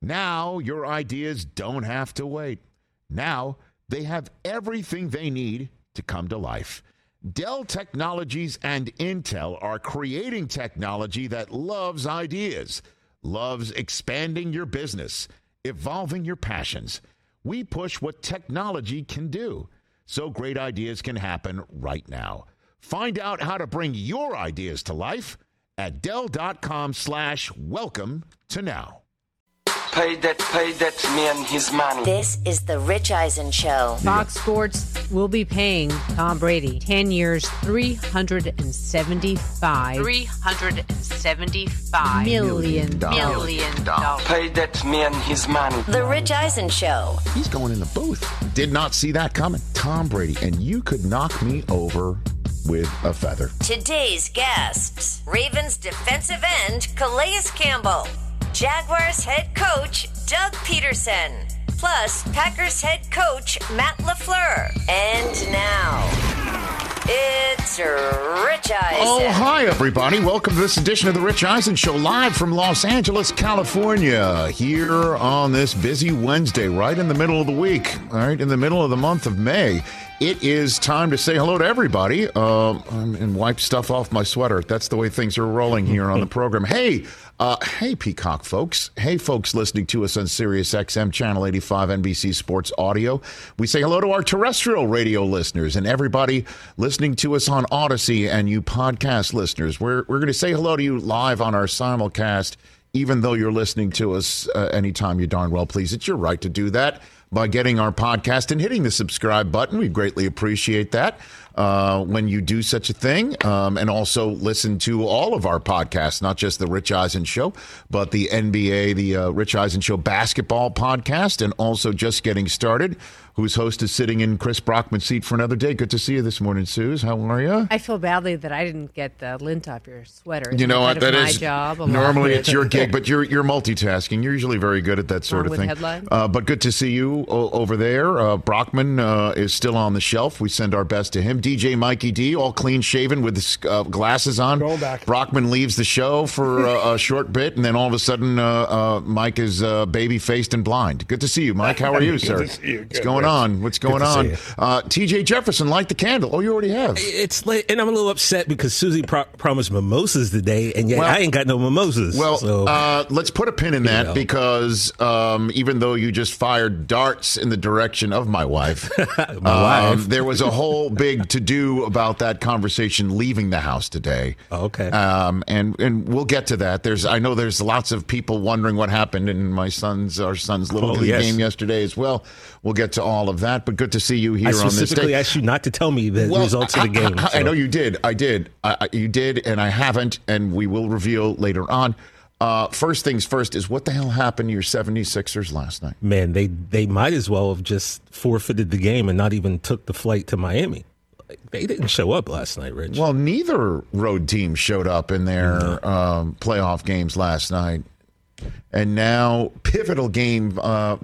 Now your ideas don't have to wait. Now they have everything they need to come to life. Dell Technologies and Intel are creating technology that loves ideas, loves expanding your business, evolving your passions. We push what technology can do, so great ideas can happen right now. Find out how to bring your ideas to life at Dell.com/welcome to now. Pay that man his money. This is the Rich Eisen Show. Fox Sports will be paying Tom Brady 10 years, $375 million. Pay that man his money. The Rich Eisen Show. He's going in the booth. Did not see that coming. Tom Brady, and you could knock me over with a feather. Today's guests: Ravens defensive end Calais Campbell, Jaguars head coach Doug Peterson, plus Packers head coach Matt LaFleur. And now, it's Rich Eisen. Oh, hi, everybody. Welcome to this edition of the Rich Eisen Show, live from Los Angeles, California, here on this busy Wednesday, right in the middle of the week, all right, in the middle of the month of May. It is time to say hello to everybody and wipe stuff off my sweater. That's the way things are rolling here on the program. Hey, Peacock folks. Hey, folks listening to us on Sirius XM Channel 85 NBC Sports Audio. We say hello to our terrestrial radio listeners and everybody listening to us on Odyssey and you podcast listeners. We're going to say hello to you live on our simulcast, even though you're listening to us anytime you darn well please. It's your right to do that by getting our podcast and hitting the subscribe button. We greatly appreciate that when you do such a thing. And also listen to all of our podcasts, not just the Rich Eisen Show, but the NBA, the Rich Eisen Show basketball podcast, and also Just Getting Started, whose host is sitting in Chris Brockman's seat for another day. Good to see you this morning, Suze. How are you? I feel badly that I didn't get the lint off your sweater. You know what? That my is job. Normally it's your gig, but you're multitasking. You're usually very good at that sort of thing. Headlines? But good to see you over there. Brockman is still on the shelf. We send our best to him. DJ Mikey D, all clean shaven with his glasses on. Going back. Brockman leaves the show for a short bit, and then all of a sudden Mike is baby-faced and blind. Good to see you, Mike. How are you, sir? Good to see you. What's going on? What's going on? TJ Jefferson, light the candle. Oh, you already have. It's late, and I'm a little upset because Susie promised mimosas today, and yet I ain't got no mimosas. Well, so, let's put a pin in that because even though you just fired darts in the direction of my wife, there was a whole big to-do about that conversation leaving the house today. Oh, okay. And we'll get to that. I know there's lots of people wondering what happened in our son's little league game yesterday as well. We'll get to all of that, but good to see you here on this day. I specifically asked you not to tell me the results of the game. I know you did. I did. You did, and I haven't, and we will reveal later on. First things first is what the hell happened to your 76ers last night? Man, they might as well have just forfeited the game and not even took the flight to Miami. They didn't show up last night, Rich. Well, neither road team showed up in their playoff games last night. And now pivotal game 5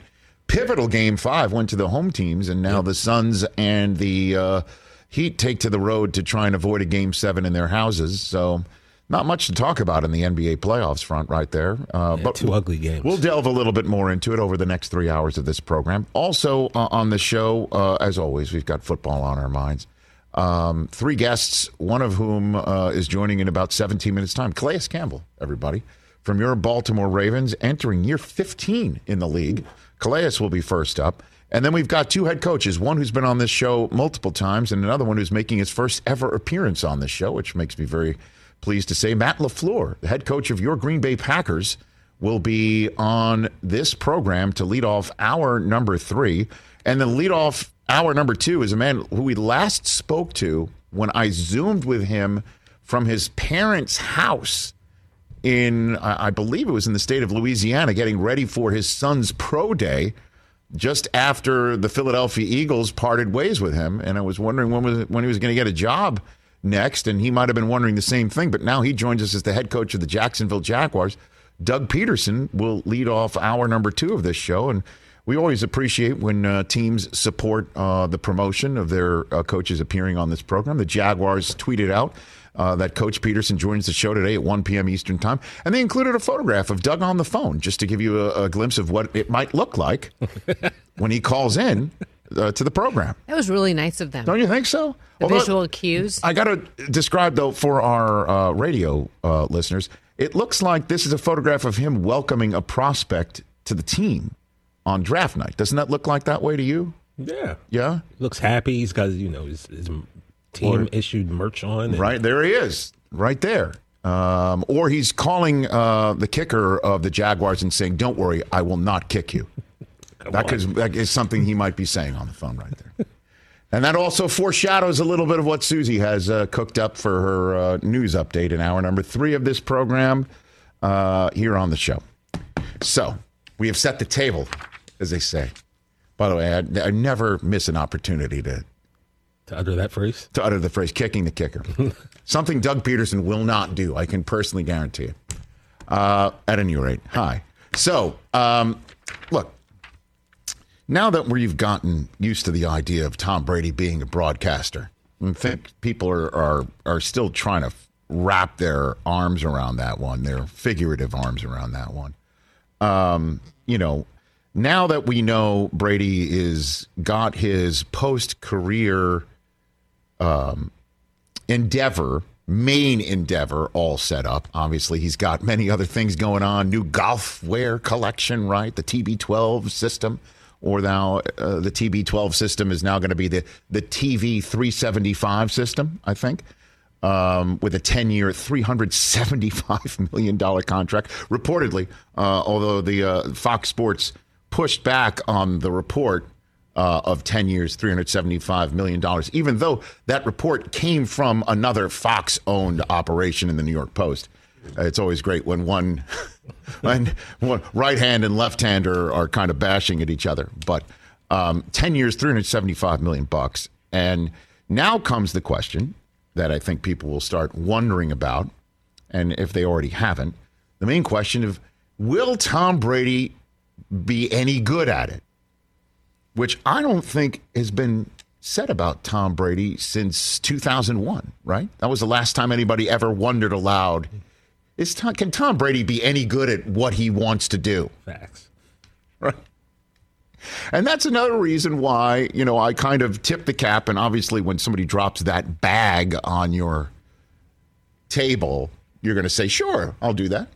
went to the home teams, and now the Suns and the Heat take to the road to try and avoid a Game 7 in their houses. So not much to talk about in the NBA playoffs front right there. But two ugly games. We'll delve a little bit more into it over the next 3 hours of this program. Also on the show, as always, we've got football on our minds. 3 guests, one of whom is joining in about 17 minutes' time. Calais Campbell, everybody, from your Baltimore Ravens, entering year 15 in the league. Calais will be first up. And then we've got 2 head coaches, one who's been on this show multiple times and another one who's making his first ever appearance on this show, which makes me very pleased to say. Matt LaFleur, the head coach of your Green Bay Packers, will be on this program to lead off hour number 3. And then lead off hour number 2 is a man who we last spoke to when I Zoomed with him from his parents' house in, I believe it was in the state of Louisiana, getting ready for his son's pro day just after the Philadelphia Eagles parted ways with him. And I was wondering when he was going to get a job next, and he might have been wondering the same thing. But now he joins us as the head coach of the Jacksonville Jaguars. Doug Peterson will lead off hour number 2 of this show, and we always appreciate when teams support the promotion of their coaches appearing on this program. The Jaguars tweeted out that Coach Peterson joins the show today at 1 p.m. Eastern Time. And they included a photograph of Doug on the phone just to give you a glimpse of what it might look like when he calls in to the program. That was really nice of them. Don't you think so? The visual cues. I got to describe, though, for our radio listeners, it looks like this is a photograph of him welcoming a prospect to the team on draft night. Doesn't that look like that way to you? Yeah. Yeah? Looks happy. He's got, his team-issued merch on. Right, there he is. Right there. Or he's calling the kicker of the Jaguars and saying, don't worry, I will not kick you. That is something he might be saying on the phone right there. And that also foreshadows a little bit of what Susie has cooked up for her news update in hour number 3 of this program here on the show. So, we have set the table, as they say. By the way, I never miss an opportunity to utter that phrase? To utter the phrase, kicking the kicker. Something Doug Peterson will not do, I can personally guarantee it. At any rate, hi. So, look, now that we've gotten used to the idea of Tom Brady being a broadcaster, I think people are still trying to wrap their arms around that one, their figurative arms around that one. Now that we know Brady got his post-career main endeavor all set up. Obviously, he's got many other things going on. New golf wear collection, right? The TB12 system. Or now the TB12 system is now going to be the TV 375 system, I think, with a 10-year, $375 million contract. Reportedly, although the Fox Sports pushed back on the report of 10 years, $375 million, even though that report came from another Fox-owned operation in the New York Post. It's always great when one right hand and left hand are kind of bashing at each other. But 10 years, $375 million. And now comes the question that I think people will start wondering about, and if they already haven't, the main question of, will Tom Brady be any good at it? Which I don't think has been said about Tom Brady since 2001, right? That was the last time anybody ever wondered aloud, can Tom Brady be any good at what he wants to do? Facts. Right. And that's another reason why, I kind of tip the cap. And obviously when somebody drops that bag on your table, you're going to say, sure, I'll do that.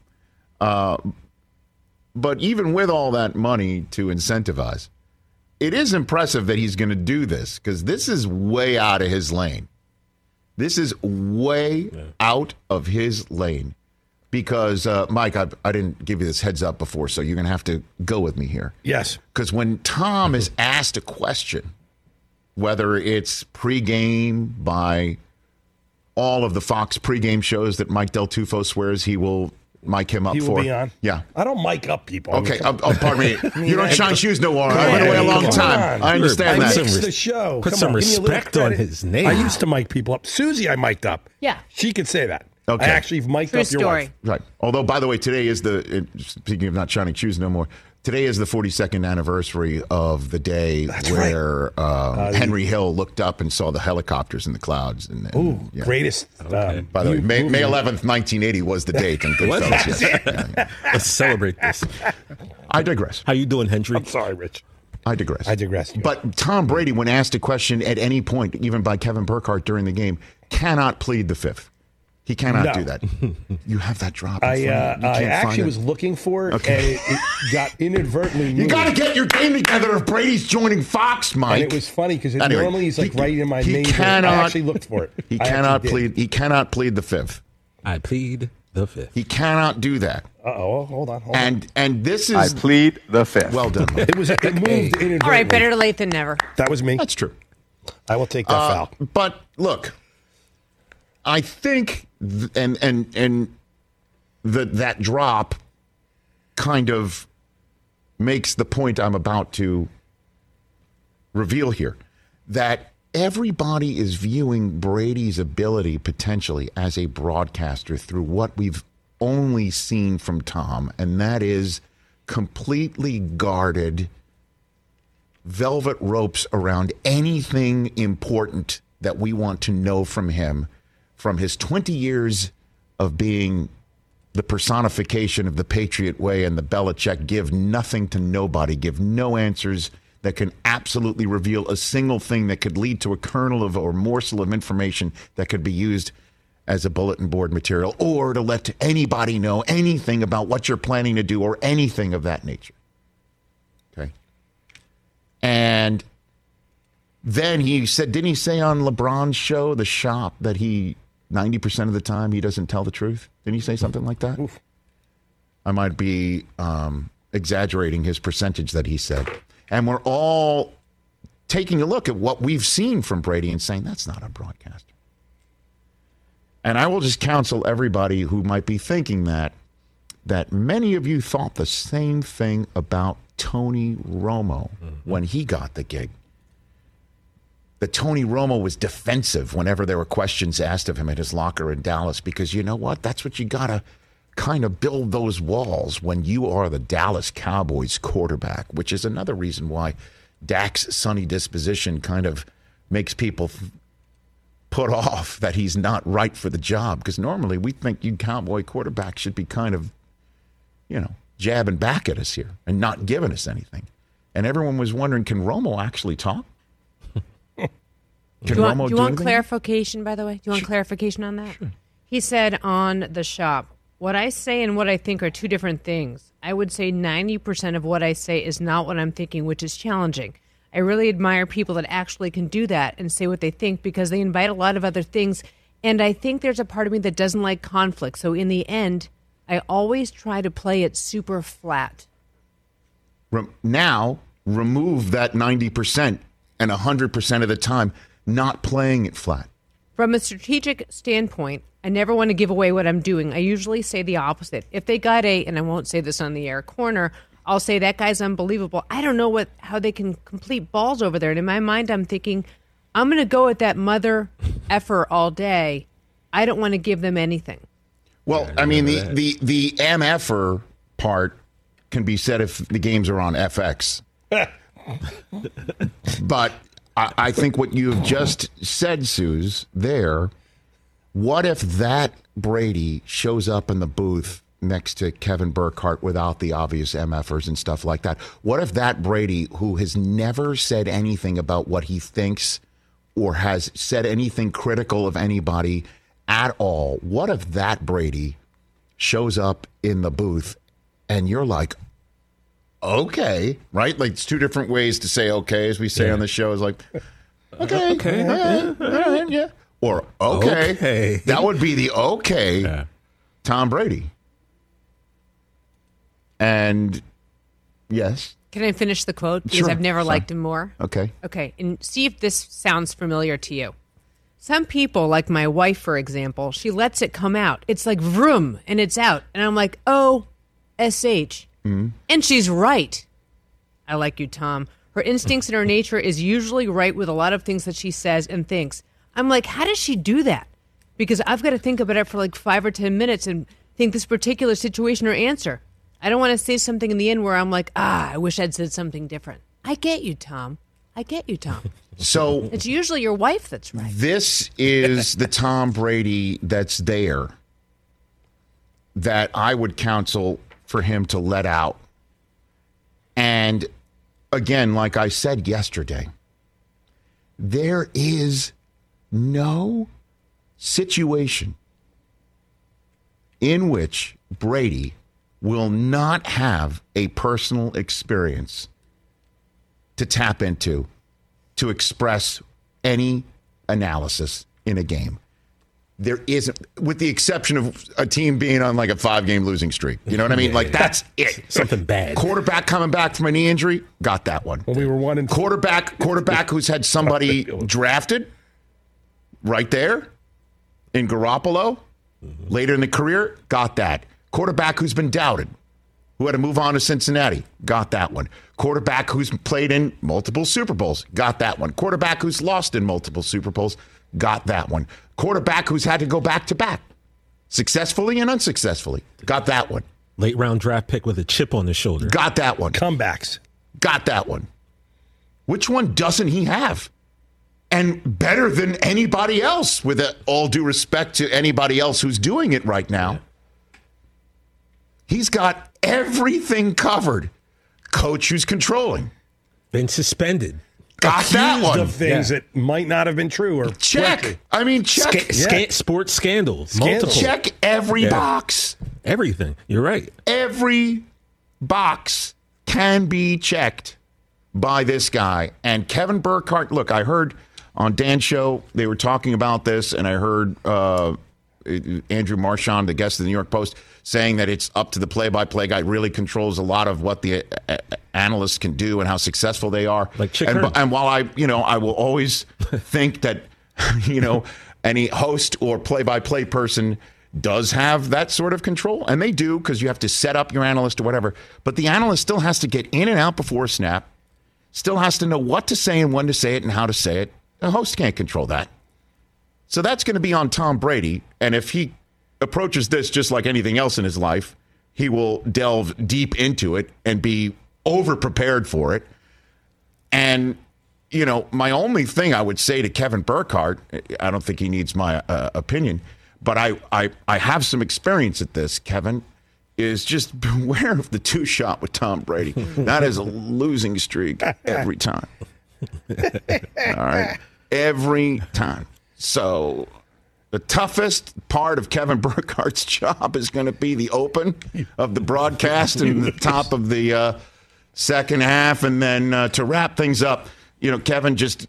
But even with all that money to incentivize, it is impressive that he's going to do this, because this is way out of his lane. This is way out of his lane. Because, Mike, I didn't give you this heads up before, so you're going to have to go with me here. Yes. Because when Tom is asked a question, whether it's pregame by all of the Fox pregame shows that Mike Del Tufo swears he will mic him up he will for. Be on. Yeah. I don't mic up people. Okay. Pardon me. You don't shine shoes no more. I went away a long time. I understand I that. mix the show. Put some respect on his name. I used to mic people up. Susie, I mic'd up. Yeah. She could say that. Okay. I actually mic'd True up your story. wife. Right. Although, by the way, today is speaking of not shining shoes no more, today is the 42nd anniversary of the day where Henry Hill looked up and saw the helicopters in the clouds. Greatest. By the way, May 11th, 1980 was the date. And Goodfellas, yes. Let's celebrate this. I digress. How you doing, Hendry? I'm sorry, Rich. I digress. Yeah. But Tom Brady, when asked a question at any point, even by Kevin Burkhardt during the game, cannot plead the fifth. He cannot do that. You have that drop. I actually was looking for it, and it got inadvertently moved. You got to get your game together if Brady's joining Fox, Mike. And it was funny because normally he's right in my name. I actually looked for it. He cannot plead. He cannot plead the fifth. I plead the fifth. He cannot do that. Hold on. And this is. I plead the fifth. Well done. Mike. It moved inadvertently. All right, better late than never. That was me. That's true. I will take that foul. But look, I think, that drop kind of makes the point I'm about to reveal here, that everybody is viewing Brady's ability potentially as a broadcaster through what we've only seen from Tom, and that is completely guarded velvet ropes around anything important that we want to know from him from his 20 years of being the personification of the Patriot way and the Belichick give nothing to nobody, give no answers that can absolutely reveal a single thing that could lead to a kernel of or morsel of information that could be used as a bulletin board material or to let anybody know anything about what you're planning to do or anything of that nature. Okay. And then he said, didn't he say on LeBron's show, The Shop, that 90% of the time he doesn't tell the truth? Didn't he say something like that? Oof. I might be exaggerating his percentage that he said. And we're all taking a look at what we've seen from Brady and saying, that's not a broadcaster. And I will just counsel everybody who might be thinking that many of you thought the same thing about Tony Romo when he got the gig. That Tony Romo was defensive whenever there were questions asked of him at his locker in Dallas, because you know what? That's what you got to kind of build those walls when you are the Dallas Cowboys quarterback, which is another reason why Dak's sunny disposition kind of makes people put off that he's not right for the job, because normally we think you Cowboy quarterbacks should be kind of, jabbing back at us here and not giving us anything. And everyone was wondering, can Romo actually talk? Do you want clarification, by the way? Do you want clarification on that? Sure. He said on The Shop, what I say and what I think are two different things. I would say 90% of what I say is not what I'm thinking, which is challenging. I really admire people that actually can do that and say what they think, because they invite a lot of other things. And I think there's a part of me that doesn't like conflict. So in the end, I always try to play it super flat. Now, remove that 90% and 100% of the time not playing it flat. From a strategic standpoint, I never want to give away what I'm doing. I usually say the opposite. If they got and I won't say this on the air, corner, I'll say that guy's unbelievable. I don't know how they can complete balls over there. And in my mind, I'm thinking, I'm going to go at that mother effer all day. I don't want to give them anything. Well, I mean, the MFer part can be said if the games are on FX. But I think what you've just said, Suze, there, what if that Brady shows up in the booth next to Kevin Burkhardt without the obvious MFers and stuff like that? What if that Brady, who has never said anything about what he thinks or has said anything critical of anybody at all, what if that Brady shows up in the booth and you're like, okay, right? Like, it's two different ways to say okay, as we say on the show, is like, okay, yeah. Or okay. That would be the Tom Brady. And yes. Can I finish the quote? Because sure. I've never liked him more. Okay. Okay, and see if this sounds familiar to you. Some people, like my wife, for example, she lets it come out. It's like vroom, and it's out. And I'm like, O-S-H. Mm-hmm. And she's right. I like you, Tom. Her instincts and her nature is usually right with a lot of things that she says and thinks. I'm like, how does she do that? Because I've got to think about it for like 5 or 10 minutes and think this particular situation or answer. I don't want to say something in the end where I'm like, I wish I'd said something different. I get you, Tom. So it's usually your wife that's right. This is the Tom Brady that's there that I would counsel for him to let out. And again, like I said yesterday, there is no situation in which Brady will not have a personal experience to tap into to express any analysis in a game. There isn't, with the exception of a team being on like a 5-game losing streak. You know what I mean? Like, that's it. Something bad. Quarterback coming back from a knee injury, got that one. When we were 1-2. Quarterback who's had somebody drafted right there in Garoppolo later in the career, got that. Quarterback who's been doubted, who had to move on to Cincinnati, got that one. Quarterback who's played in multiple Super Bowls, got that one. Quarterback who's lost in multiple Super Bowls, got that one. Quarterback who's had to go back-to-back, successfully and unsuccessfully, got that one. Late round draft pick with a chip on his shoulder. Got that one. Comebacks. Got that one. Which one doesn't he have? and better than anybody else, with all due respect to anybody else who's doing it right now. He's got everything covered. Coach who's controlling. Been suspended. Got that one. Of things that might not have been true. Or check. I mean, check. Sports scandals. Multiple. Check every box. Everything. You're right. Every box can be checked by this guy. And Kevin Burkhardt, look, I heard on Dan's show they were talking about this, and I heard Andrew Marchand, the guest of the New York Post, saying that it's up to the play-by-play guy. Really controls a lot of what the analysts can do and how successful they are. Like Chick and while I will always think that, any host or play-by-play person does have that sort of control, and they do, because you have to set up your analyst or whatever. But the analyst still has to get in and out before a snap, still has to know what to say and when to say it and how to say it. The host can't control that. So that's going to be on Tom Brady. And if he approaches this just like anything else in his life, he will delve deep into it and be over-prepared for it. And, my only thing I would say to Kevin Burkhardt, I don't think he needs my opinion, but I have some experience at this, Kevin, is just beware of the two-shot with Tom Brady. That is a losing streak every time. All right? Every time. So the toughest part of Kevin Burkhardt's job is going to be the open of the broadcast and the top of the second half. And then to wrap things up, Kevin, just,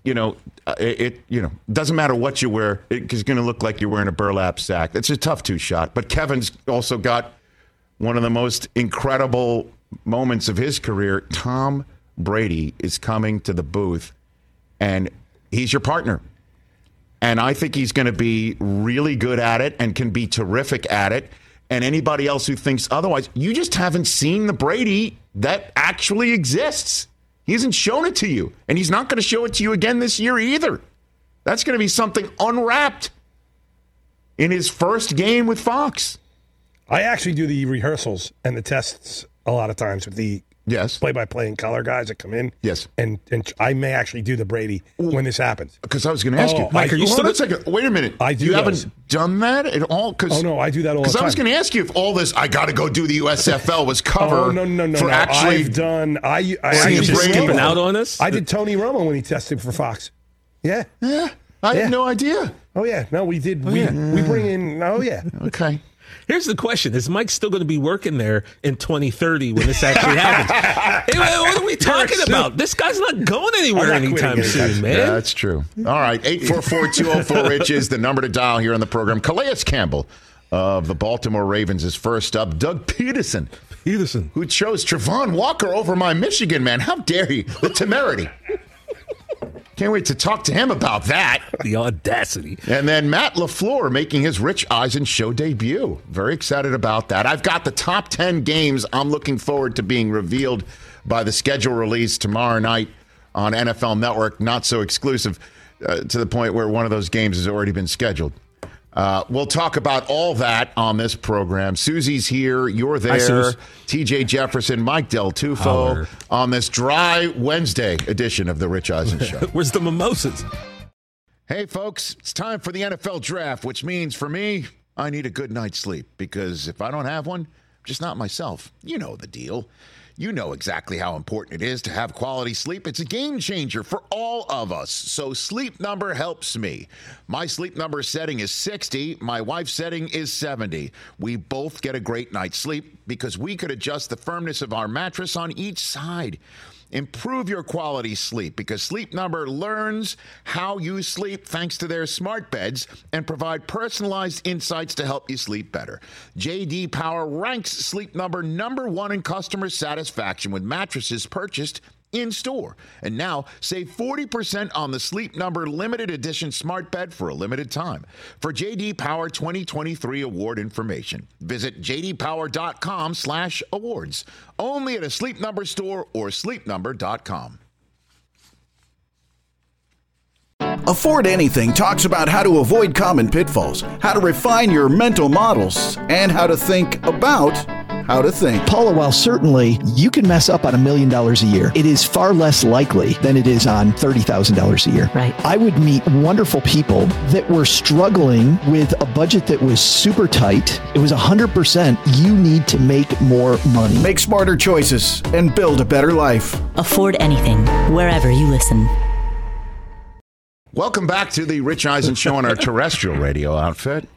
doesn't matter what you wear. It's going to look like you're wearing a burlap sack. It's a tough two-shot. But Kevin's also got one of the most incredible moments of his career. Tom Brady is coming to the booth, and he's your partner. And I think he's going to be really good at it and can be terrific at it. And anybody else who thinks otherwise, you just haven't seen the Brady that actually exists. He hasn't shown it to you. And he's not going to show it to you again this year either. That's going to be something unwrapped in his first game with Fox. I actually do the rehearsals and the tests a lot of times with the play-by-play and color guys that come in. Yes. And I may actually do the Brady when this happens. Because I was going to ask you. Mike, are you still... Wait a minute. I do. You haven't done that at all? No, I do that all the time. Because I was going to ask you if all this, I got to go do the USFL was cover. No. Actually, I've done... You're just skipping out on us? I did Tony Romo when he tested for Fox. Yeah. I had no idea. Oh, yeah. No, we did. We bring in... Oh, yeah. Okay. Here's the question. Is Mike still going to be working there in 2030 when this actually happens? Hey, what are we talking about? This guy's not going anywhere anytime soon, man. Yeah, that's true. All right. 844-204-RICH is the number to dial here on the program. Calais Campbell of the Baltimore Ravens is first up. Doug Peterson, who chose Travon Walker over my Michigan man. How dare you? The temerity. Can't wait to talk to him about that. The audacity. And then Matt LaFleur making his Rich Eisen show debut. Very excited about that. I've got the top 10 games I'm looking forward to being revealed by the schedule release tomorrow night on NFL Network. Not so exclusive to the point where one of those games has already been scheduled. We'll talk about all that on this program. Susie's here. You're there. Hi, TJ Jefferson, Mike Del Tufo on this dry Wednesday edition of the Rich Eisen Show. Where's the mimosas? Hey, folks, it's time for the NFL Draft, which means for me, I need a good night's sleep because if I don't have one, I'm just not myself. You know the deal. You know exactly how important it is to have quality sleep. It's a game changer for all of us. So Sleep Number helps me. My Sleep Number setting is 60. My wife's setting is 70. We both get a great night's sleep because we could adjust the firmness of our mattress on each side. Improve your quality sleep because Sleep Number learns how you sleep thanks to their smart beds and provide personalized insights to help you sleep better. J.D. Power ranks Sleep Number #1 in customer satisfaction with mattresses purchased in store. And now save 40% on the Sleep Number limited edition smart bed for a limited time. For J.D. Power 2023 award information, visit jdpower.com/awards. Only at a Sleep Number store or sleepnumber.com. Afford Anything talks about how to avoid common pitfalls, how to refine your mental models, and how to think about how to think. Paula, while certainly you can mess up on $1 million a year, it is far less likely than it is on $30,000 a year. Right. I would meet wonderful people that were struggling with a budget that was super tight. It was 100%, you need to make more money. Make smarter choices and build a better life. Afford anything, wherever you listen. Welcome back to the Rich Eisen Show on our terrestrial radio outfit.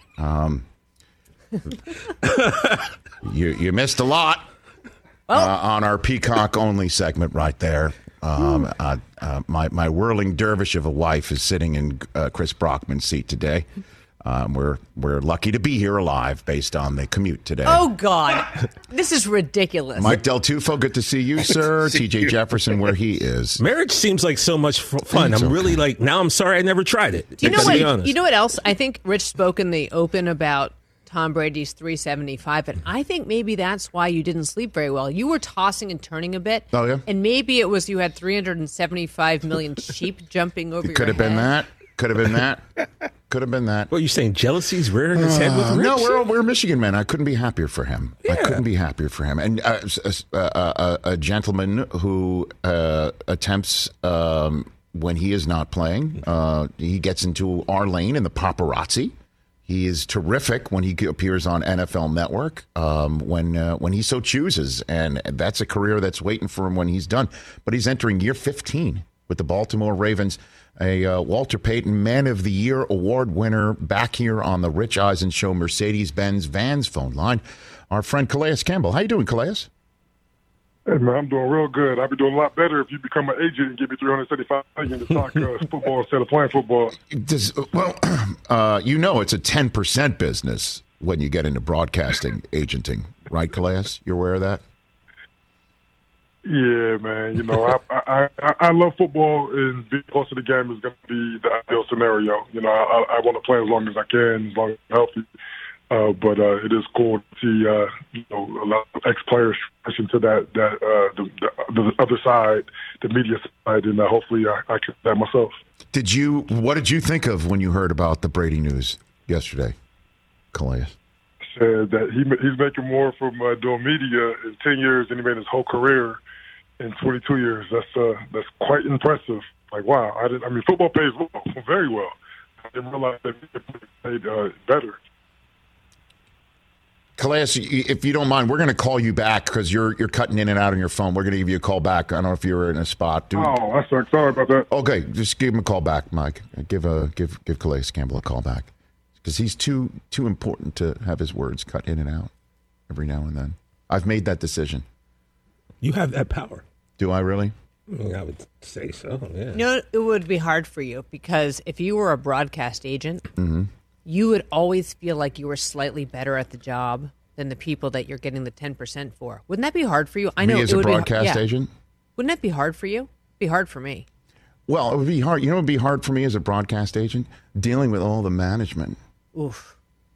You missed a lot on our Peacock-only segment right there. My whirling dervish of a wife is sitting in Chris Brockman's seat today. We're lucky to be here alive based on the commute today. Oh, God. This is ridiculous. Mike Del Tufo, good to see you, sir. TJ Jefferson, where he is. Marriage seems like so much fun. I'm really like, now I'm sorry I never tried it. Do you know what else? I think Rich spoke in the open about Tom Brady's 375, and I think maybe that's why you didn't sleep very well. You were tossing and turning a bit. Oh, yeah? And maybe it was you had 375 million sheep jumping over your head. Could have been that. Could have been that. Could have been that. What are you saying? Jealousy's rearing its head with Rich? No, we're Michigan men. I couldn't be happier for him. Yeah. I couldn't be happier for him. And a gentleman who attempts when he is not playing, he gets into our lane in the paparazzi. He is terrific when he appears on NFL Network when he so chooses, and that's a career that's waiting for him when he's done. But he's entering year 15 with the Baltimore Ravens. A Walter Payton Man of the Year award winner back here on the Rich Eisen Show Mercedes-Benz Vans phone line. Our friend Calais Campbell. How you doing, Calais? Hey, man, I'm doing real good. I'd be doing a lot better if you become an agent and give me $375 million to talk football instead of playing football. It's a 10% business when you get into broadcasting agenting, right, Calais? You're aware of that? Yeah, man. I love football, and being close to the game is going to be the ideal scenario. I want to play as long as I can, as long as I'm healthy. But it is cool to see a lot of ex-players pushing to the other side, the media side, and hopefully I can do that myself. What did you think of when you heard about the Brady news yesterday, Calais? Said that he's making more from doing media in 10 years than he made his whole career in 22 years. That's quite impressive. Like, wow. Football pays well, very well. I didn't realize that media paid better. Calais, if you don't mind, we're going to call you back because you're cutting in and out on your phone. We're going to give you a call back. I don't know if you're in a spot. I suck. Sorry about that. Okay, just give him a call back, Mike. Give Calais Campbell a call back because he's too important to have his words cut in and out every now and then. I've made that decision. You have that power. Do I really? I would say so, yeah. It would be hard for you because if you were a broadcast agent, mm-hmm. you would always feel like you were slightly better at the job than the people that you're getting the 10% for. Wouldn't that be hard for you? I know. Me as a broadcast agent? Wouldn't that be hard for you? It'd be hard for me. Well, it would be hard. You know what would be hard for me as a broadcast agent? Dealing with all the management. Oof.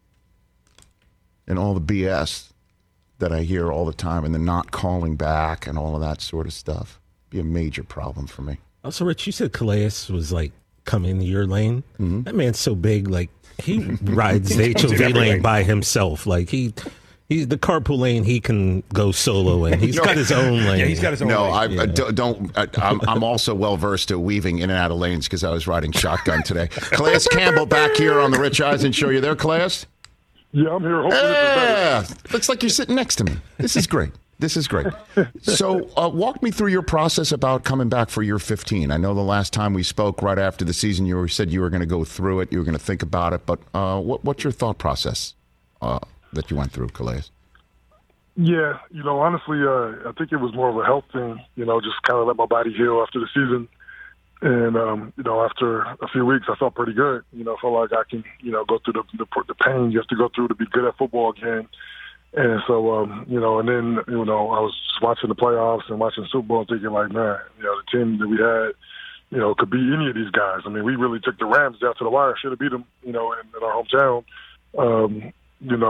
And all the BS that I hear all the time and the not calling back and all of that sort of stuff. Be a major problem for me. Also, Rich, you said Calais was like coming into your lane. Mm-hmm. That man's so big, like he rides the HOV lane by himself. Like he's the carpool lane. He can go solo in. He's got his own lane. Yeah, he's got his own lane. I'm also well versed at weaving in and out of lanes because I was riding shotgun today. Calais Campbell back here on the Rich Eisen Show. You there, Calais? Yeah, I'm here. Hopefully this is better. Looks like you're sitting next to me. This is great. So walk me through your process about coming back for year 15. I know the last time we spoke right after the season, you said you were going to go through it. You were going to think about it. But what's your thought process that you went through, Calais? Yeah, honestly, I think it was more of a health thing, just kind of let my body heal after the season. And, after a few weeks, I felt pretty good. Felt like I can, go through the pain you have to go through to be good at football again. And so, and then, I was just watching the playoffs and watching Super Bowl and thinking like, man, the team that we had, could beat any of these guys. I mean, we really took the Rams down to the wire, should have beat them, in our hometown. I think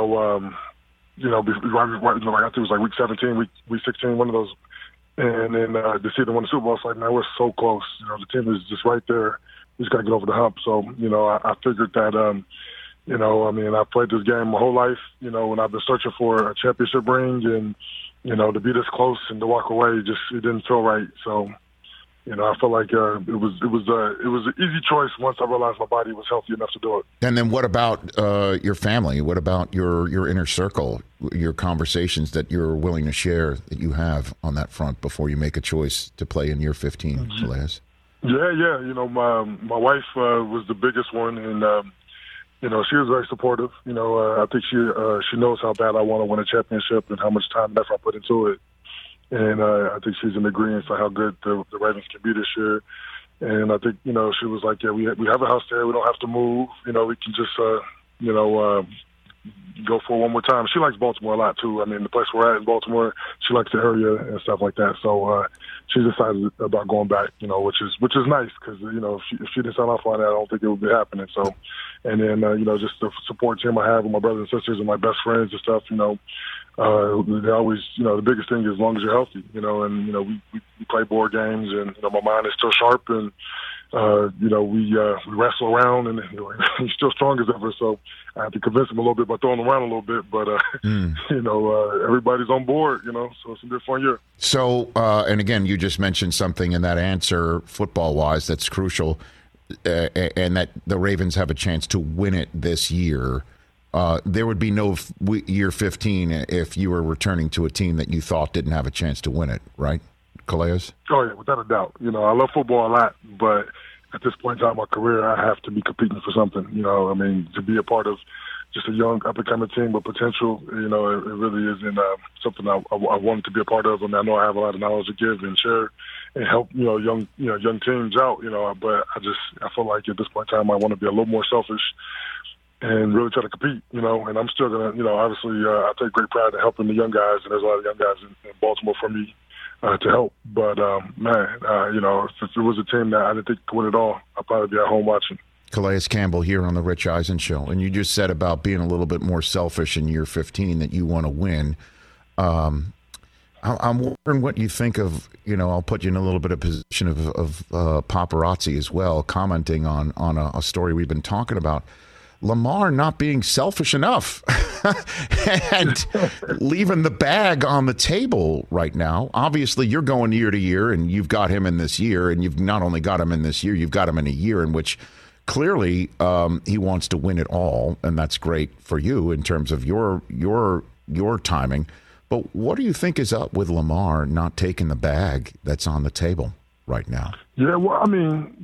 it was like week 17, week 16, one of those. And then to see them win the Super Bowl, it's like, man, we're so close. The team is just right there. We just got to get over the hump. So, I figured that, You know, I mean, I've played this game my whole life, you know, and I've been searching for a championship ring, and, you know, to be this close and to walk away, it didn't feel right. So, you know, I felt like it was an easy choice once I realized my body was healthy enough to do it. And then what about your family? What about your inner circle, your conversations that you're willing to share that you have on that front before you make a choice to play in year 15, Calais? Yeah. You know, my wife was the biggest one, and you know, she was very supportive. You know, I think she knows how bad I want to win a championship and how much time and effort I put into it. And I think she's in agreement on how good the Ravens can be this year. And I think, you know, she was like, yeah, we have a house there. We don't have to move. You know, we can just, you know, go for one more time. She likes Baltimore a lot, too. I mean, the place we're at in Baltimore, she likes the area and stuff like that. So she's excited about going back, you know, which is nice because, you know, if she didn't sign off on that, I don't think it would be happening. So, and then, you know, just the support team I have with my brothers and sisters and my best friends and stuff, you know, they always, you know, the biggest thing is as long as you're healthy, you know, and, you know, we play board games and, you know, my mind is still sharp and, you know, we wrestle around and you know, he's still strong as ever. So I have to convince him a little bit by throwing him around a little bit, but, you know, everybody's on board, you know, so it's a good fun year. So, and again, you just mentioned something in that answer football wise, that's crucial. And that the Ravens have a chance to win it this year. There would be no year 15 if you were returning to a team that you thought didn't have a chance to win it, right, Calais? Oh, yeah, without a doubt. You know, I love football a lot, but at this point in time in my career, I have to be competing for something. You know, I mean, to be a part of just a young, up-and-coming team with potential, you know, it really isn't something I wanted to be a part of. I mean, I know I have a lot of knowledge to give and share and help, young teams out, you know, but I feel like at this point in time, I want to be a little more selfish and really try to compete, you know, and I'm still going to, you know, obviously I take great pride in helping the young guys, and there's a lot of young guys in Baltimore for me to help. But, you know, if it was a team that I didn't think could win it all, I'd probably be at home watching. Calais Campbell here on the Rich Eisen Show. And you just said about being a little bit more selfish in year 15 that you want to win. I'm wondering what you think of, you know, I'll put you in a little bit of position of paparazzi as well, commenting on a story we've been talking about. Lamar not being selfish enough and leaving the bag on the table right now. Obviously, you're going year to year, and you've got him in this year, and you've not only got him in this year, you've got him in a year in which clearly he wants to win it all, and that's great for you in terms of your timing. But what do you think is up with Lamar not taking the bag that's on the table right now? Yeah, well, I mean,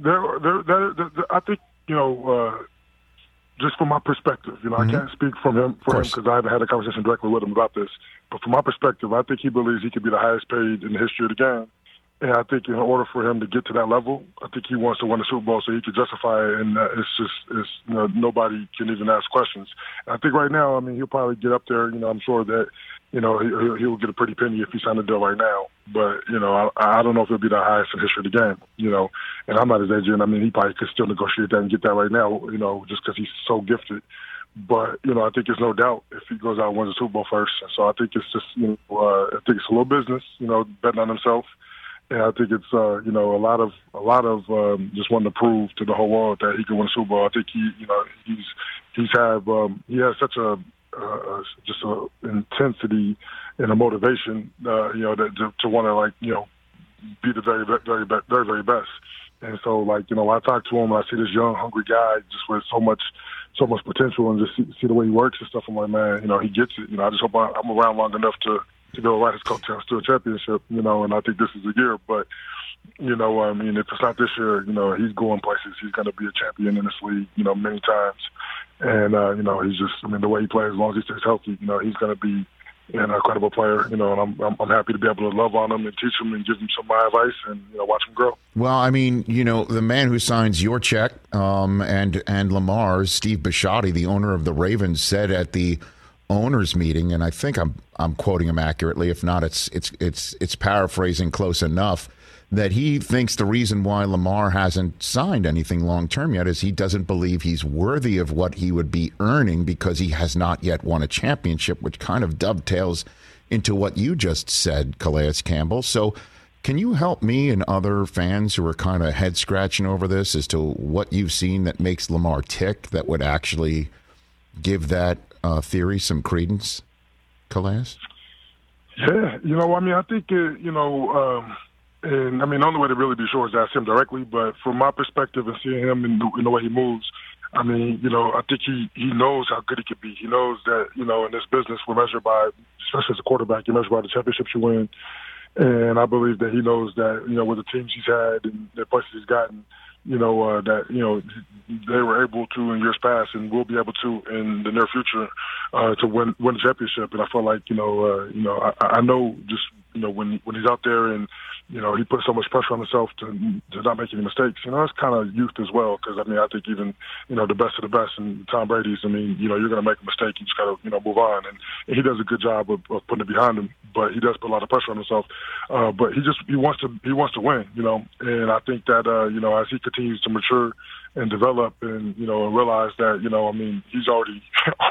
I think, you know, just from my perspective, you know, I can't speak for him because I haven't had a conversation directly with him about this. But from my perspective, I think he believes he could be the highest paid in the history of the game. And I think in order for him to get to that level, I think he wants to win the Super Bowl so he can justify it. And it's you know, nobody can even ask questions. And I think right now, I mean, he'll probably get up there. You know, I'm sure that, you know, he'll get a pretty penny if he signed a deal right now. But, you know, I don't know if it'll be the highest in the history of the game, you know. And I'm not his agent. I mean, he probably could still negotiate that and get that right now, you know, just because he's so gifted. But, you know, I think there's no doubt if he goes out and wins the Super Bowl first. So I think it's just, you know, I think it's a little business, you know, betting on himself. And I think it's, you know, a lot of just wanting to prove to the whole world that he can win a Super Bowl. I think he has such just a intensity and a motivation, you know, to want to, like, you know, be the very, very, very, very best. And so, like, you know, when I talk to him, I see this young, hungry guy just with so much potential, and just see the way he works and stuff. I'm like, man, you know, he gets it. You know, I just hope I'm around long enough to go ride his coattails to a championship, you know, and I think this is the year. But, you know, I mean, if it's not this year, you know, he's going places. He's going to be a champion in this league, you know, many times. And, you know, he's just, I mean, the way he plays, as long as he stays healthy, you know, he's going to be an incredible player, you know, and I'm happy to be able to love on him and teach him and give him some of my advice and, you know, watch him grow. Well, I mean, you know, the man who signs your check and Lamar's, Steve Bisciotti, the owner of the Ravens, said at the owners meeting, and I think I'm quoting him accurately. If not, it's paraphrasing close enough, that he thinks the reason why Lamar hasn't signed anything long-term yet is he doesn't believe he's worthy of what he would be earning because he has not yet won a championship, which kind of dovetails into what you just said, Calais Campbell. So can you help me and other fans who are kind of head-scratching over this as to what you've seen that makes Lamar tick that would actually give that theory some credence, Calais? Yeah, I think, and I mean, the only way to really be sure is to ask him directly. But from my perspective and seeing him in the way he moves, I mean, I think he knows how good he can be. He knows that, in this business, we're measured by, especially as a quarterback, you're measured by the championships you win. And I believe that he knows that, with the teams he's had and the places he's gotten, that, they were able to in years past and will be able to in the near future to win the championship. And I feel like, I know just, when he's out there and, he puts so much pressure on himself to not make any mistakes. It's kind of youth as well, because, I think even, the best of the best and Tom Brady's, you're going to make a mistake. You just got to, move on. And he does a good job of putting it behind him, but he does put a lot of pressure on himself. But he wants to win, and I think that, as he continues to mature and develop and, and realize that, he's already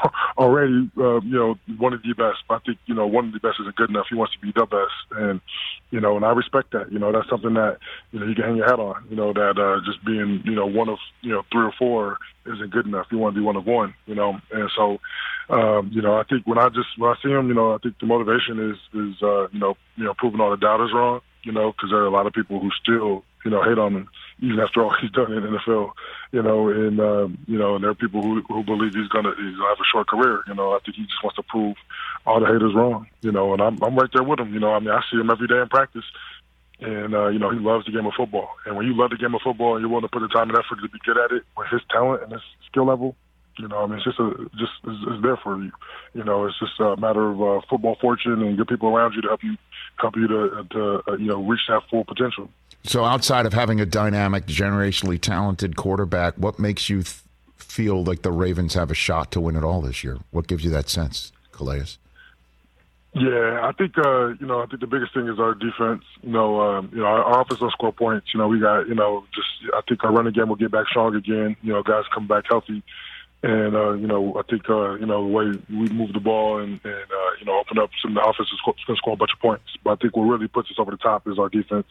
one of the best. But I think, one of the best isn't good enough. He wants to be the best. And, and I respect that. That's something that, you can hang your hat on, that just being, one of, 3 or 4 isn't good enough. You want to be one of one, And so, I think when I see him, I think the motivation is proving all the doubters wrong, because there are a lot of people who still, hate on him, even after all he's done in the NFL, and there are people who believe he's gonna have a short career. I think he just wants to prove all the haters wrong, and I'm right there with him. I see him every day in practice, and he loves the game of football. And when you love the game of football and you want to put the time and effort to be good at it with his talent and his skill level, it's just it's there for you. It's just a matter of football fortune and good people around you to help you to reach that full potential. So outside of having a dynamic, generationally talented quarterback, what makes you feel like the Ravens have a shot to win it all this year? What gives you that sense, Calais? Yeah, I think I think the biggest thing is our defense. Our offense will score points. We got I think our running game will get back strong again. Guys come back healthy. And, I think, the way we move the ball and open up some of the offense is going to score a bunch of points. But I think what really puts us over the top is our defense.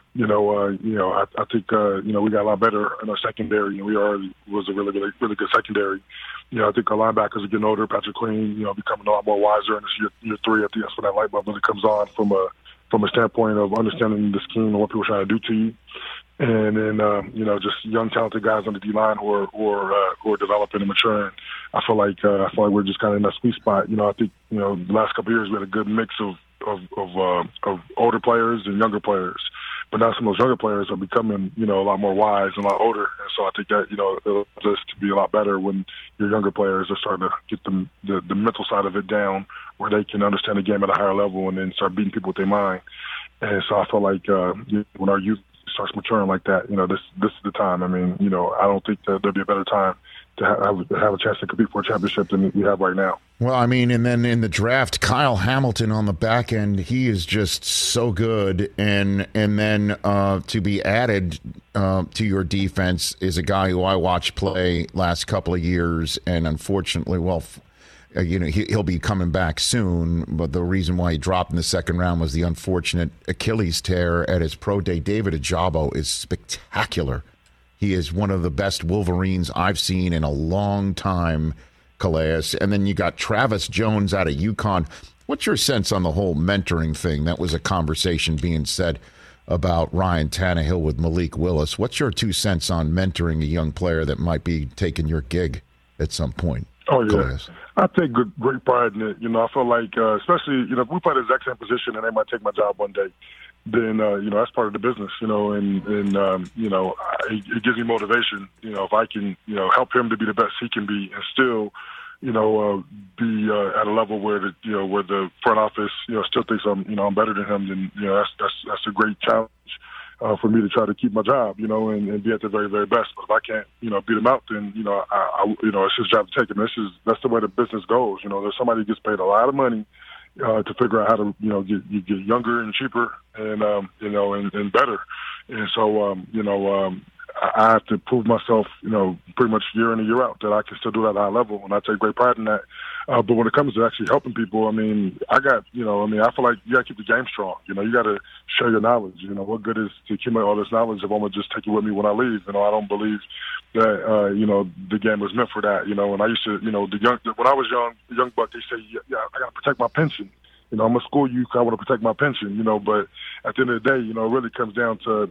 I think, we got a lot better in our secondary. We already was a really, really, really good secondary. I think our linebackers are getting older. Patrick Queen, becoming a lot more wiser in this year 3. I think that's when that light bulb really comes on from a standpoint of understanding the scheme and what people are trying to do to you. And then, just young, talented guys on the D-line who are developing and maturing. I feel like we're just kind of in that sweet spot. I think, the last couple of years we had a good mix of older players and younger players. But now some of those younger players are becoming, a lot more wise and a lot older. And so I think that, it allows us to be a lot better when your younger players are starting to get the mental side of it down where they can understand the game at a higher level and then start beating people with their mind. And so I feel like when our youth starts maturing like that, this is the time. I don't think that there'll be a better time to have a chance to compete for a championship than we have right now. Well, and then in the draft, Kyle Hamilton on the back end, he is just so good. And then to be added to your defense is a guy who I watched play last couple of years, and unfortunately, he'll be coming back soon, but the reason why he dropped in the second round was the unfortunate Achilles tear at his pro day. David Ojabo is spectacular. He is one of the best Wolverines I've seen in a long time, Calais. And then you got Travis Jones out of UConn. What's your sense on the whole mentoring thing? That was a conversation being said about Ryan Tannehill with Malik Willis. What's your 2 cents on mentoring a young player that might be taking your gig at some point? Oh, yeah. Calais? I take great pride in it. I feel like, especially, if we play the exact same position and they might take my job one day, then, that's part of the business, it gives me motivation, if I can, help him to be the best he can be and still, be at a level where where the front office, still thinks I'm better than him, then, that's a great challenge. For me to try to keep my job, and be at the very, very best. But if I can't, beat him out, then, it's his job to take him. That's the way the business goes. There's somebody who gets paid a lot of money to figure out how to, get younger and cheaper and, and better. And so, I have to prove myself, pretty much year in and year out that I can still do that at a high level, and I take great pride in that. But when it comes to actually helping people, I feel like you got to keep the game strong. You got to share your knowledge. What good is to accumulate all this knowledge if I'm going to just take it with me when I leave? I don't believe that, the game was meant for that. And I used to, when I was young buck, they say, I got to protect my pension. I'm a school youth. I want to protect my pension, but at the end of the day, it really comes down to,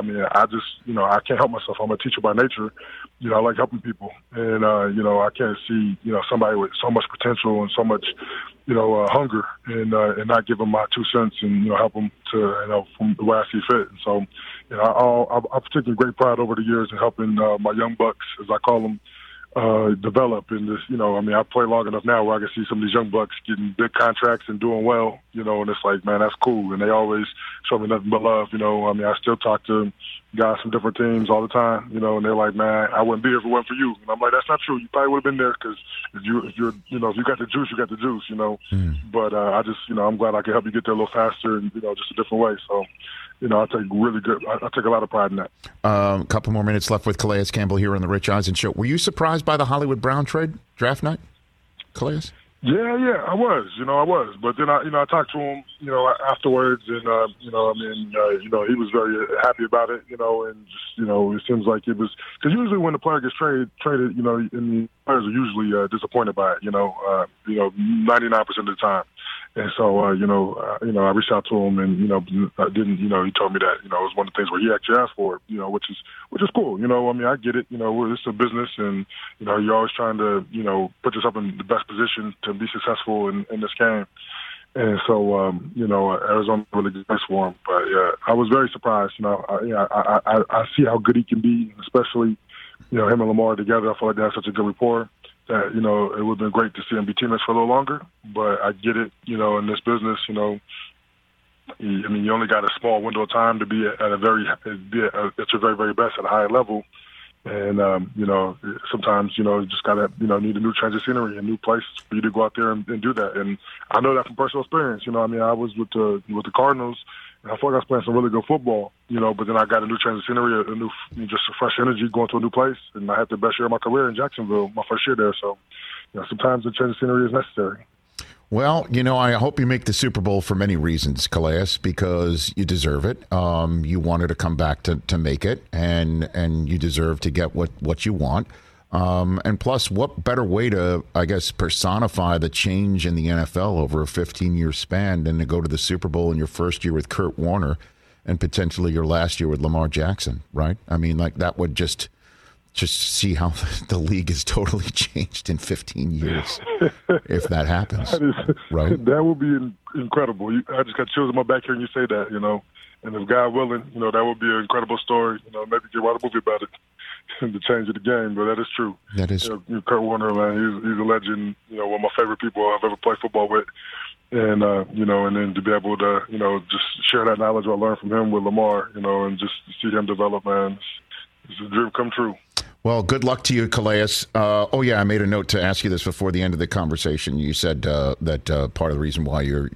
I can't help myself. I'm a teacher by nature. I like helping people. And, I can't see, somebody with so much potential and so much, hunger and not give them my 2 cents and, help them to, from the way I see fit. And so, I've taken great pride over the years in helping my young bucks, as I call them, develop in this, I play long enough now where I can see some of these young bucks getting big contracts and doing well, and it's like, man, that's cool. And they always show me nothing but love, I still talk to guys from different teams all the time, and they're like, man, I wouldn't be here if it wasn't for you. And I'm like, that's not true. You probably would have been there because if you got the juice, you got the juice, But I just, I'm glad I can help you get there a little faster and, just a different way. So, I take a lot of pride in that. A couple more minutes left with Calais Campbell here on the Rich Eisen Show. Were you surprised by the Hollywood Brown trade draft night, Calais? Yeah, I was. But then I talked to him, afterwards, and he was very happy about it, and just, it seems like it was because usually when the player gets traded, and the players are usually disappointed by it, 99% of the time. And so, I reached out to him, and he told me that, it was one of the things where he actually asked for it, which is cool. I get it. It's a business, and you're always trying to, put yourself in the best position to be successful in this game. And so, Arizona really good place for him. But yeah, I was very surprised. I see how good he can be, especially, him and Lamar together. I feel like they have such a good rapport. That, it would have been great to see them be teammates for a little longer, but I get it, in this business, you only got a small window of time to be at your very, very best at a high level. And, sometimes, you just got to, need a new change of scenery, a new place for you to go out there and do that. And I know that from personal experience. I was with the Cardinals, and I felt like I was playing some really good football, but then I got a new change of scenery, just a fresh energy going to a new place. And I had the best year of my career in Jacksonville, my first year there. So, sometimes the change of scenery is necessary. Well, I hope you make the Super Bowl for many reasons, Calais, because you deserve it. You wanted to come back to make it, and you deserve to get what you want. And plus, what better way to, I guess, personify the change in the NFL over a 15-year span than to go to the Super Bowl in your first year with Kurt Warner and potentially your last year with Lamar Jackson, right? I mean, like, that would just see how the league has totally changed in 15 years if that happens, right? That would be incredible. I just got chills in my back hearing you say that, and if God willing, that would be an incredible story. Maybe you write a movie about it, the change of the game, but that is true. That is. Kurt Warner, man, he's a legend, one of my favorite people I've ever played football with. And, and then to be able to, just share that knowledge I learned from him with Lamar, and just see him develop, man, it's a dream come true. Well, good luck to you, Calais. I made a note to ask you this before the end of the conversation. You said that part of the reason why you're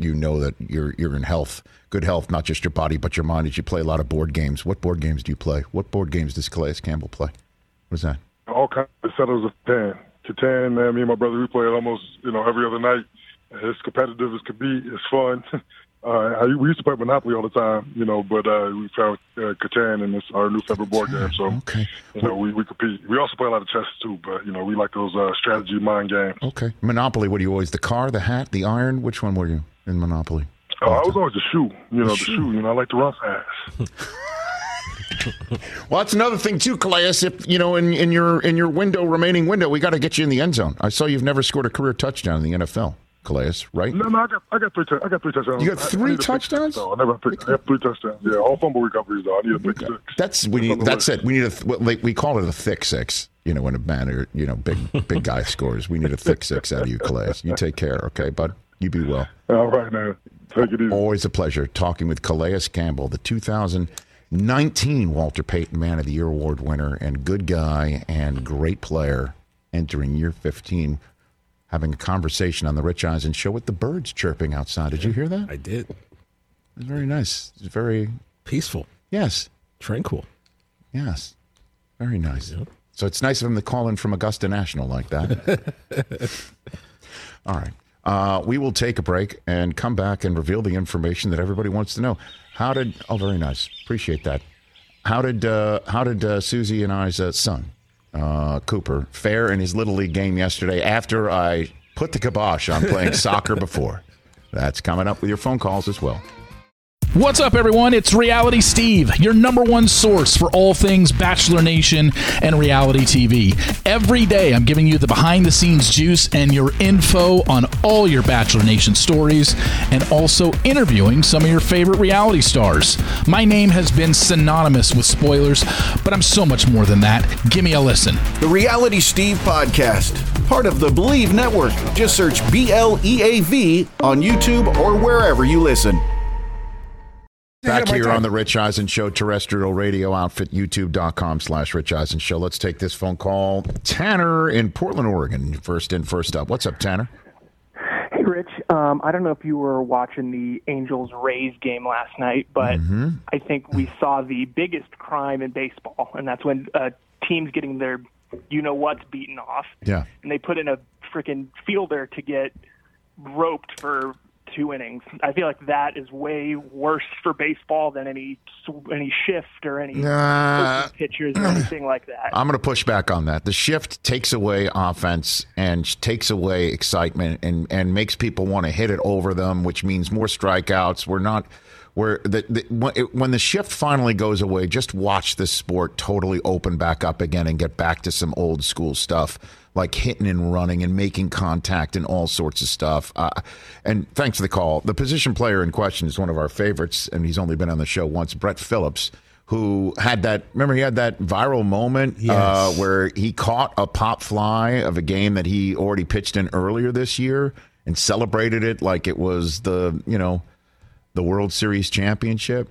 in good health, not just your body but your mind, is you play a lot of board games. What board games do you play? What board games does Calais Campbell play? What is that? All kinds of settles of Catan. Catan, man, me and my brother, we play it almost every other night. It's competitive as could be. It's fun. We used to play Monopoly all the time, but we found Catan, and it's our new favorite board game. So, okay. We compete. We also play a lot of chess too, but we like those strategy mind games. Okay. Monopoly. What are you always? The car, the hat, the iron? Which one were you in Monopoly? I was always the shoe. The shoe. I like to run fast. Well, that's another thing too, Calais. If in your remaining window, we got to get you in the end zone. I saw you've never scored a career touchdown in the NFL. Calais, right? No, I got three touchdowns. You got three touchdowns? I have 3 touchdowns. Yeah, all fumble recoveries though. I need a big six. That's it. We need we call it a thick six. When a man big guy scores, we need a thick six out of you, Calais. You take care, okay, bud? You be well. All right, man. Take it easy. Always a pleasure talking with Calais Campbell, the 2019 Walter Payton Man of the Year Award winner and good guy and great player entering year 15. Having a conversation on the Rich Eisen Show with the birds chirping outside. Did you hear that? I did. It was very nice. It was very peaceful. Yes. Tranquil. Yes. Very nice. Yep. So it's nice of him to call in from Augusta National like that. All right. We will take a break and come back and reveal the information that everybody wants to know. Very nice. Appreciate that. How did Susie and I's son, Cooper, fare in his Little League game yesterday after I put the kibosh on playing soccer before? That's coming up with your phone calls as well. What's up, everyone? It's Reality Steve, your number one source for all things Bachelor Nation and reality TV. Every day, I'm giving you the behind-the-scenes juice and your info on all your Bachelor Nation stories, and also interviewing some of your favorite reality stars. My name has been synonymous with spoilers, but I'm so much more than that. Give me a listen. The Reality Steve Podcast, part of the Believe Network. Just search BLEAV on YouTube or wherever you listen. Back here on the Rich Eisen Show, terrestrial radio outfit, youtube.com/Rich Eisen Show. Let's take this phone call. Tanner in Portland, Oregon, first in, first up. What's up, Tanner? Hey, Rich. I don't know if you were watching the Angels-Rays game last night, but I think we saw the biggest crime in baseball, and that's when teams getting their you-know-what's beaten off. Yeah. And they put in a freaking fielder to get roped for 2 innings. I feel like that is way worse for baseball than any shift or any pitchers or anything like that. I'm going to push back on that. The shift takes away offense and takes away excitement and makes people want to hit it over them, which means more strikeouts. When the shift finally goes away, just watch this sport totally open back up again and get back to some old school stuff, like hitting and running and making contact and all sorts of stuff. And thanks for the call. The position player in question is one of our favorites, and he's only been on the show once, Brett Phillips, who had that viral moment where he caught a pop fly of a game that he already pitched in earlier this year and celebrated it like it was the World Series championship,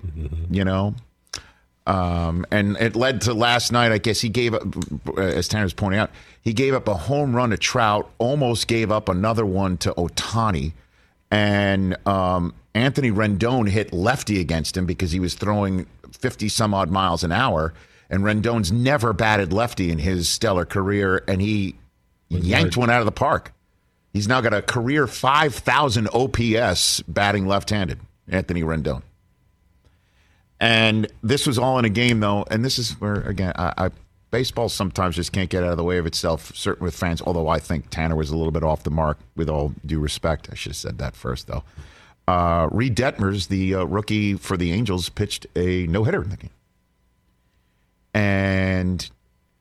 and it led to last night. I guess he gave up, as Tanner's pointing out, he gave up a home run to Trout, almost gave up another one to Ohtani, and Anthony Rendon hit lefty against him because he was throwing 50 some odd miles an hour, and Rendon's never batted lefty in his stellar career, and he yanked one out of the park. He's now got a career 5,000 OPS batting left-handed, Anthony Rendon. And this was all in a game, though, and this is where, again, baseball sometimes just can't get out of the way of itself, certainly with fans, although I think Tanner was a little bit off the mark, with all due respect. I should have said that first, though. Reed Detmers, the rookie for the Angels, pitched a no-hitter in the game. And,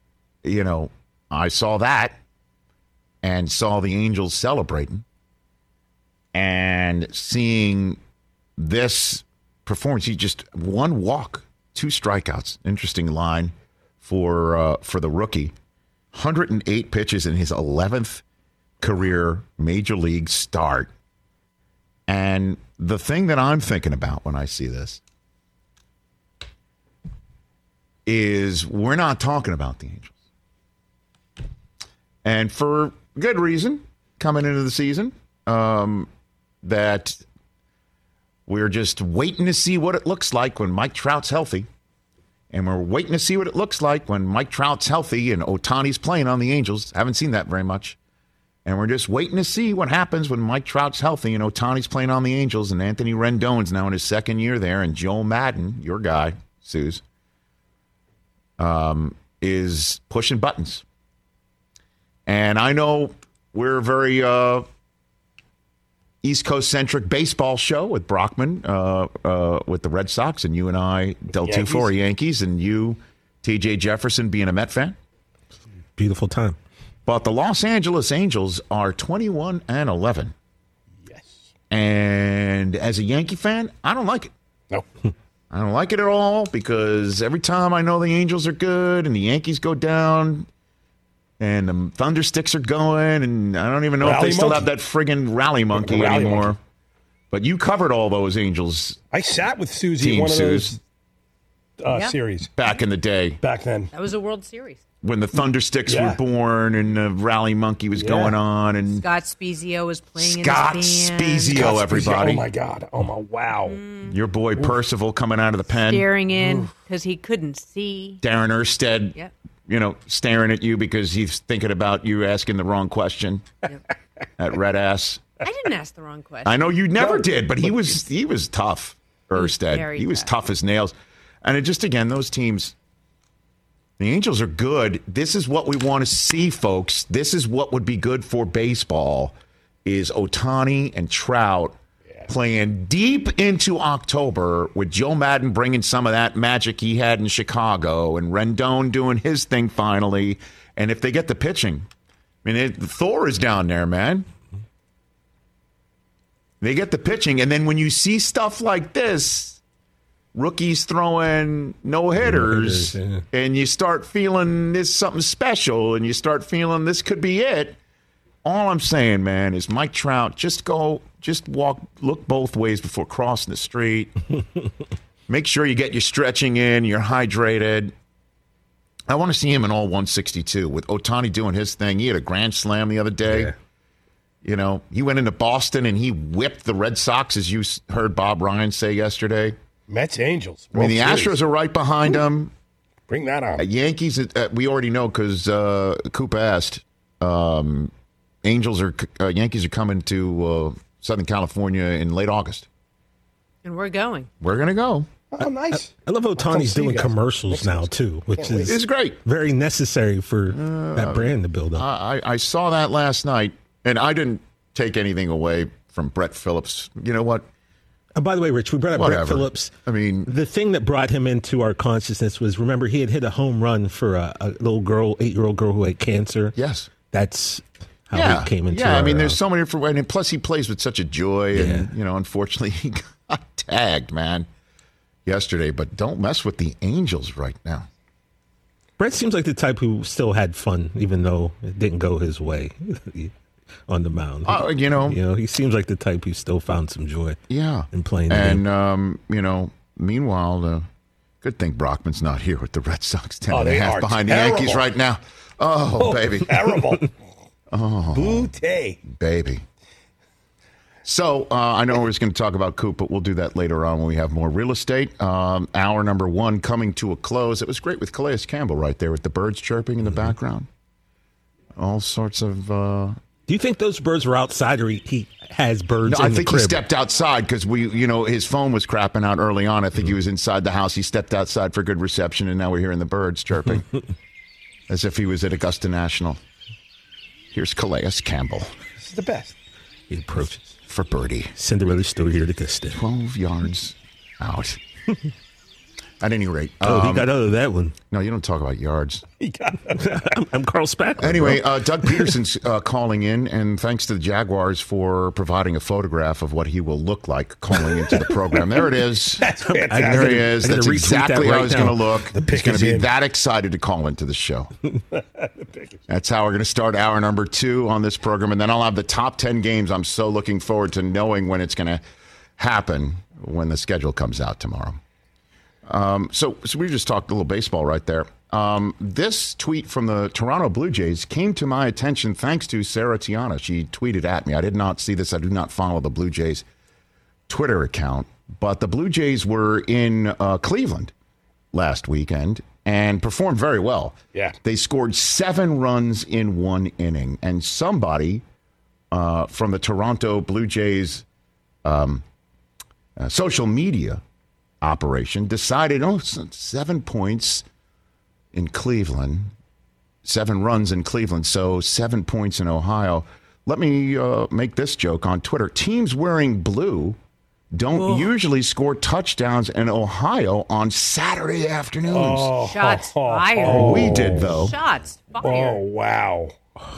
I saw that and saw the Angels celebrating, and seeing this performance. He just one walk, 2 strikeouts. Interesting line for the rookie. 108 pitches in his 11th career major league start. And the thing that I'm thinking about when I see this is we're not talking about the Angels. And for good reason, coming into the season, that we're just waiting to see what it looks like when Mike Trout's healthy. And we're waiting to see what it looks like when Mike Trout's healthy and Ohtani's playing on the Angels. Haven't seen that very much. And we're just waiting to see what happens when Mike Trout's healthy and Ohtani's playing on the Angels and Anthony Rendon's now in his 2nd year there, and Joe Madden, your guy, Suze, is pushing buttons. And I know we're very East Coast-centric baseball show with Brockman, with the Red Sox, and you and I, Del Tufo are Yankees, and you, T.J. Jefferson, being a Met fan. Beautiful time. But the Los Angeles Angels are 21-11. Yes. And as a Yankee fan, I don't like it. No. I don't like it at all, because every time I know the Angels are good and the Yankees go down and the Thundersticks are going, and I don't even know if they still have that friggin' rally monkey anymore. But you covered all those Angels. I sat with Susie in one of those series. Back in the day. Back then. That was a World Series. When the Thundersticks were born and the rally monkey was going on. And Scott Spezio was playing Scott in his band. Spezio, everybody. Oh, my God. Oh, my, wow. Your boy Percival coming out of the pen. Staring in because he couldn't see. Darren Erstead. Yep. staring at you because he's thinking about you asking the wrong question. That red ass. I didn't ask the wrong question. I know you never did, but he was tough, Erstad. He was tough as nails. And it just, again, those teams, the Angels are good. This is what we want to see, folks. This is what would be good for baseball, is Ohtani and Trout playing deep into October with Joe Madden bringing some of that magic he had in Chicago and Rendon doing his thing finally. And if they get the pitching, Thor is down there, man. They get the pitching, and then when you see stuff like this, rookies throwing no-hitters, and you start feeling this something special, and you start feeling this could be it, all I'm saying, man, is Mike Trout, just walk, look both ways before crossing the street. Make sure you get your stretching in, you're hydrated. I want to see him in all 162 with Ohtani doing his thing. He had a grand slam the other day. Yeah. He went into Boston and he whipped the Red Sox, as you heard Bob Ryan say yesterday. Mets, Angels. The Astros are right behind him. Bring that on. Yankees, we already know because Coop asked. Yankees are coming to Southern California in late August. And we're going. We're going to go. Oh, nice. I love Ohtani's doing commercials now, too, which is great. Very necessary for that brand to build up. I saw that last night, and I didn't take anything away from Brett Phillips. You know what? By the way, Rich, we brought up Brett Phillips. The thing that brought him into our consciousness was, remember, he had hit a home run for a little girl, 8-year-old girl who had cancer. Yes. That's how he came into our, there's so many different ways. And plus, he plays with such a joy. And, unfortunately, he got tagged, man, yesterday. But don't mess with the Angels right now. Brett seems like the type who still had fun, even though it didn't go his way on the mound. He seems like the type who still found some joy in playing the game. And, meanwhile, good thing Brockman's not here with the Red Sox 10.5 behind the Yankees right now. Oh, baby. Terrible. Oh, Booty. Baby. So I know we're just going to talk about Coop, but we'll do that later on when we have more real estate. Hour number 1 coming to a close. It was great with Calais Campbell right there with the birds chirping in the background. All sorts of... Do you think those birds were outside, or he has birds in the crib? I think he stepped outside because his phone was crapping out early on. I think he was inside the house. He stepped outside for good reception, and now we're hearing the birds chirping as if he was at Augusta National. Here's Calais Campbell. This is the best. He approaches. For birdie. Cinderella story here at Augusta. 12 yards out. At any rate. He got out of that one. No, you don't talk about yards. I'm Carl Spackler. Anyway, Doug Peterson's calling in, and thanks to the Jaguars for providing a photograph of what he will look like calling into the program. There it is. That's fantastic. There he is. That's exactly how he's going to look. He's going to be that excited to call into the show. That's how we're going to start hour number 2 on this program, and then I'll have the top 10 games I'm so looking forward to knowing when it's going to happen when the schedule comes out tomorrow. So we just talked a little baseball right there. This tweet from the Toronto Blue Jays came to my attention thanks to Sarah Tiana. She tweeted at me. I did not see this. I do not follow the Blue Jays Twitter account. But the Blue Jays were in Cleveland last weekend and performed very well. Yeah. They scored 7 runs in 1 inning. And somebody from the Toronto Blue Jays social media operation decided, 7 points in Cleveland, 7 runs in Cleveland, so 7 points in Ohio. Let me make this joke on Twitter. Teams wearing blue don't usually score touchdowns in Ohio on Saturday afternoons. Shots fired. We did, though. Shots fired. Oh, wow.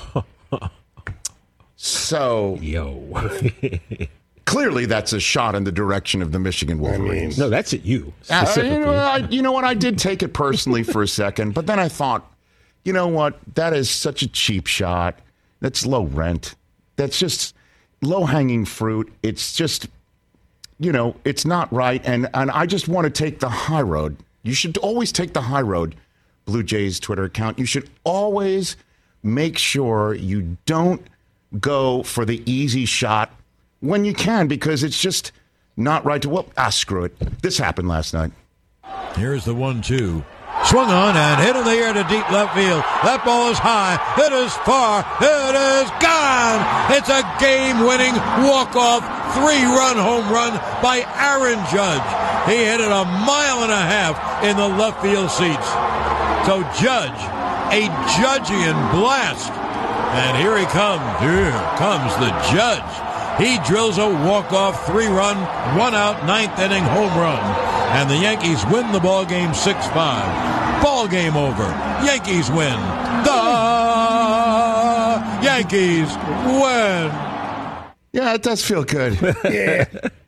So, clearly, that's a shot in the direction of the Michigan Wolverines. No, that's at you, specifically. You know what? I did take it personally for a second, but then I thought, you know what? That is such a cheap shot. That's low rent. That's just low-hanging fruit. It's just, it's not right, and I just want to take the high road. You should always take the high road, Blue Jays Twitter account. You should always make sure you don't go for the easy shot when you can, because it's just not right to, screw it. This happened last night. Here's the 1-2. swung on and hit in the air to deep left field. That ball is high. It is far. It is gone. It's a game-winning walk-off 3-run home run by Aaron Judge. He hit it 1.5 miles in the left field seats. So Judge, a Judgian blast. And here he comes. Here comes the Judge. He drills a walk-off 3-run, 1-out, 9th inning home run. And the Yankees win the ball game 6-5. Ball game over. Yankees win. The Yankees win. Yeah, it does feel good. Yeah.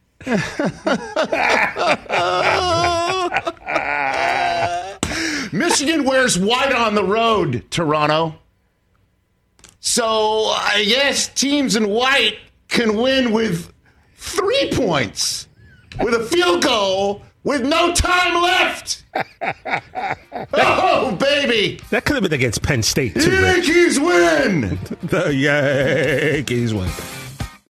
Michigan wears white on the road, Toronto. So I guess teams in white can win with 3 points, with a field goal, with no time left. Oh, baby. That could have been against Penn State, too. Yankees win. The Yankees win.